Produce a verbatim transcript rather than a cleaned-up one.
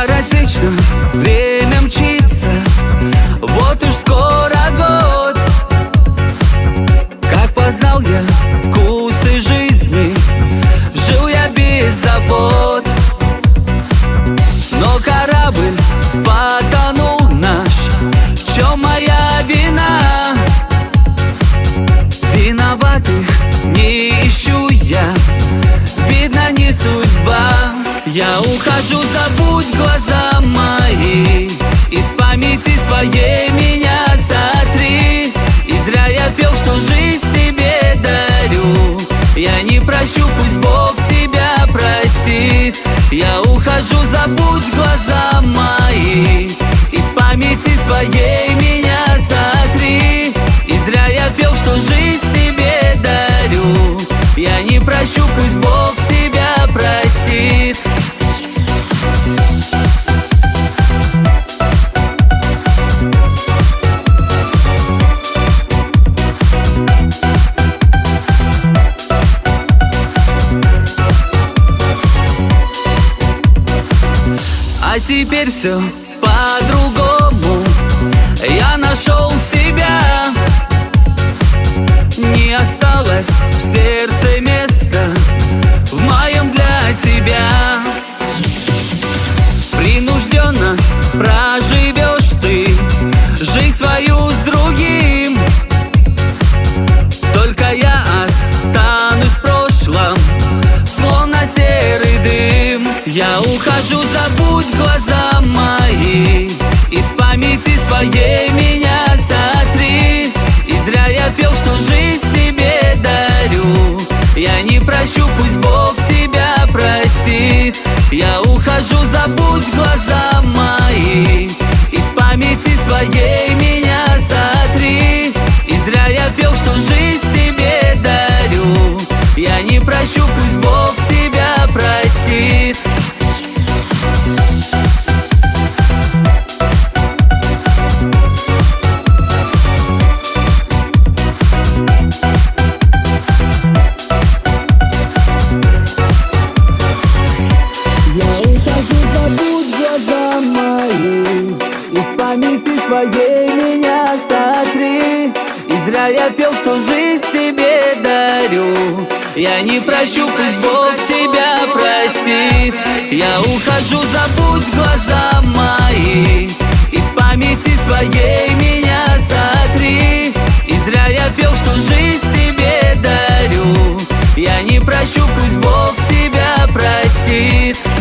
скоротечно время мчится, вот уж скоро год. Как познал я вкусы жизни, жил я без забот. Но корабль потонул наш, в чем моя вина? Виноватых не ищу я, видно, не судьба. Я ухожу, забудь глаза мои, из памяти своей меня сотри. И зря я пел, что жизнь тебе дарю, я не прощу, пусть Бог тебя простит. Я ухожу, забудь глаза мои, из памяти своей меня сотри. И зря я пел, что жизнь тебе дарю, я не прощу, пусть Бог тебя простит. А теперь все по-другому, я нашел себя. Не осталось в сердце места, в моем для тебя. Принужденно проживешь ты жизнь свою с другим, только я останусь в прошлом, словно серый дым. Я ухожу, забудь глаза мои, из памяти своей меня сотри. И зря я пел, что жизнь тебе дарю, я не прощу, пусть Бог тебя простит. Я ухожу, забудь глаза мои, из памяти своей меня сотри. И зря я пел, что жизнь тебе дарю, я не прощу, пусть Бог тебя простит. Своей меня сотри. И зря я пел, что жизнь тебе дарю, я не прощу, пусть Бог тебя простит. Я ухожу, забудь глаза мои, из памяти своей меня сотри. И зря я пел, что жизнь тебе дарю, я не прощу, пусть Бог тебя простит.